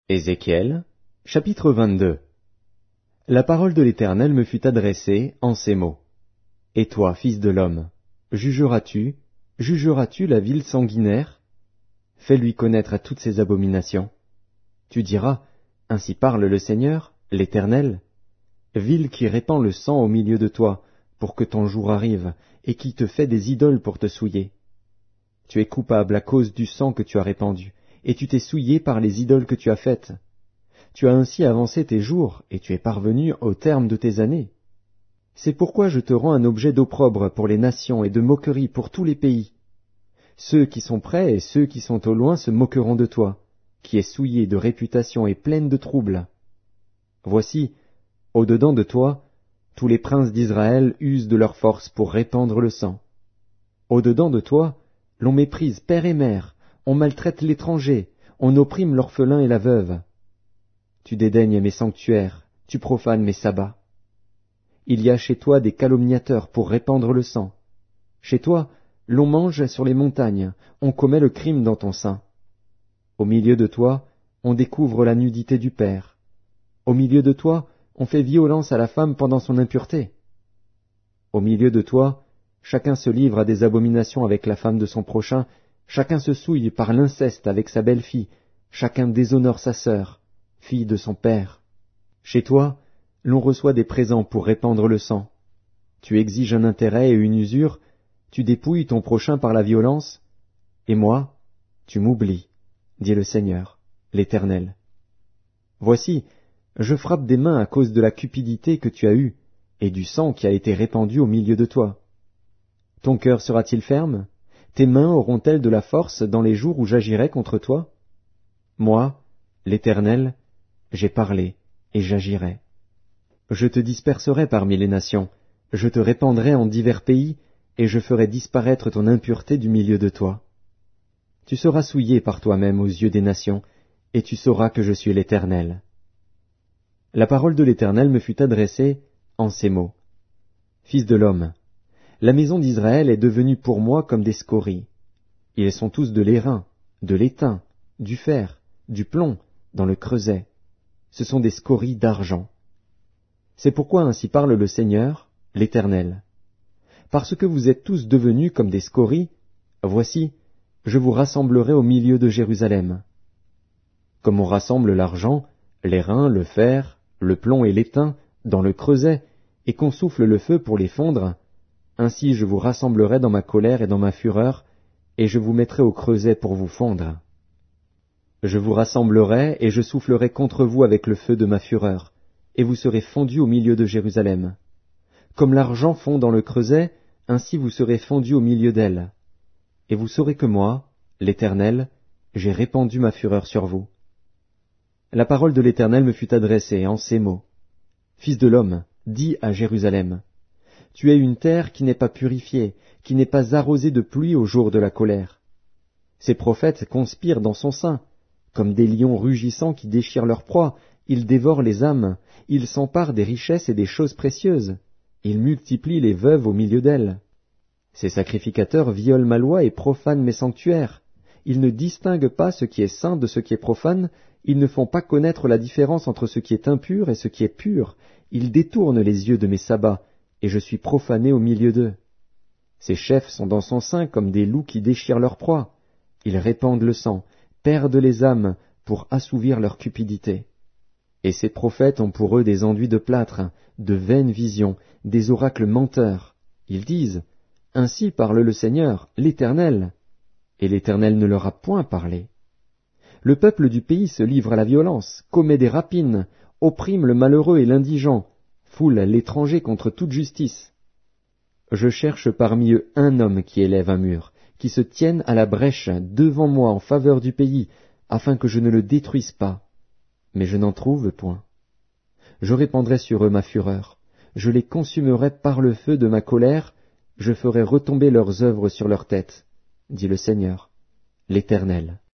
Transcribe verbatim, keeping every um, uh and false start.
Ézéchiel, chapitre vingt-deux. La parole de l'Éternel me fut adressée en ces mots. Et toi, fils de l'homme, jugeras-tu, jugeras-tu la ville sanguinaire? Fais-lui connaître à toutes ses abominations. Tu diras, ainsi parle le Seigneur, l'Éternel, ville qui répand le sang au milieu de toi, pour que ton jour arrive, et qui te fait des idoles pour te souiller. Tu es coupable à cause du sang que tu as répandu, et tu t'es souillé par les idoles que tu as faites. Tu as ainsi avancé tes jours, et tu es parvenu au terme de tes années. C'est pourquoi je te rends un objet d'opprobre pour les nations et de moquerie pour tous les pays. Ceux qui sont près et ceux qui sont au loin se moqueront de toi, qui es souillé de réputation et pleine de troubles. Voici, au-dedans de toi, tous les princes d'Israël usent de leur force pour répandre le sang. Au-dedans de toi, l'on méprise père et mère, on maltraite l'étranger, on opprime l'orphelin et la veuve. Tu dédaignes mes sanctuaires, tu profanes mes sabbats. Il y a chez toi des calomniateurs pour répandre le sang. Chez toi, l'on mange sur les montagnes, on commet le crime dans ton sein. Au milieu de toi, on découvre la nudité du père. Au milieu de toi, on fait violence à la femme pendant son impureté. Au milieu de toi, chacun se livre à des abominations avec la femme de son prochain, chacun se souille par l'inceste avec sa belle-fille, chacun déshonore sa sœur, fille de son père. Chez toi, l'on reçoit des présents pour répandre le sang. Tu exiges un intérêt et une usure, tu dépouilles ton prochain par la violence, et moi, tu m'oublies, dit le Seigneur, l'Éternel. Voici, je frappe des mains à cause de la cupidité que tu as eue, et du sang qui a été répandu au milieu de toi. Ton cœur sera-t-il ferme? Tes mains auront-elles de la force dans les jours où j'agirai contre toi? Moi, l'Éternel, j'ai parlé, et j'agirai. Je te disperserai parmi les nations, je te répandrai en divers pays, et je ferai disparaître ton impureté du milieu de toi. Tu seras souillé par toi-même aux yeux des nations, et tu sauras que je suis l'Éternel. La parole de l'Éternel me fut adressée en ces mots. Fils de l'homme, la maison d'Israël est devenue pour moi comme des scories. Ils sont tous de l'airain, de l'étain, du fer, du plomb, dans le creuset. Ce sont des scories d'argent. C'est pourquoi ainsi parle le Seigneur, l'Éternel. Parce que vous êtes tous devenus comme des scories, voici, je vous rassemblerai au milieu de Jérusalem. Comme on rassemble l'argent, l'airain, le fer, le plomb et l'étain dans le creuset, et qu'on souffle le feu pour les fondre, ainsi je vous rassemblerai dans ma colère et dans ma fureur, et je vous mettrai au creuset pour vous fondre. Je vous rassemblerai, et je soufflerai contre vous avec le feu de ma fureur, et vous serez fondus au milieu de Jérusalem. Comme l'argent fond dans le creuset, ainsi vous serez fondus au milieu d'elle. Et vous saurez que moi, l'Éternel, j'ai répandu ma fureur sur vous. La parole de l'Éternel me fut adressée en ces mots. Fils de l'homme, dis à Jérusalem, tu es une terre qui n'est pas purifiée, qui n'est pas arrosée de pluie au jour de la colère. Ces prophètes conspirent dans son sein, comme des lions rugissants qui déchirent leur proie, ils dévorent les âmes, ils s'emparent des richesses et des choses précieuses, ils multiplient les veuves au milieu d'elles. Ces sacrificateurs violent ma loi et profanent mes sanctuaires. Ils ne distinguent pas ce qui est saint de ce qui est profane, ils ne font pas connaître la différence entre ce qui est impur et ce qui est pur, ils détournent les yeux de mes sabbats, et je suis profané au milieu d'eux. Ces chefs sont dans son sein comme des loups qui déchirent leur proie. Ils répandent le sang, perdent les âmes pour assouvir leur cupidité. Et ces prophètes ont pour eux des enduits de plâtre, de vaines visions, des oracles menteurs. Ils disent, « Ainsi parle le Seigneur, l'Éternel. » Et l'Éternel ne leur a point parlé. Le peuple du pays se livre à la violence, commet des rapines, opprime le malheureux et l'indigent, foule l'étranger contre toute justice. Je cherche parmi eux un homme qui élève un mur, qui se tienne à la brèche devant moi en faveur du pays, afin que je ne le détruise pas. Mais je n'en trouve point. Je répandrai sur eux ma fureur, je les consumerai par le feu de ma colère, je ferai retomber leurs œuvres sur leur tête, dit le Seigneur, l'Éternel.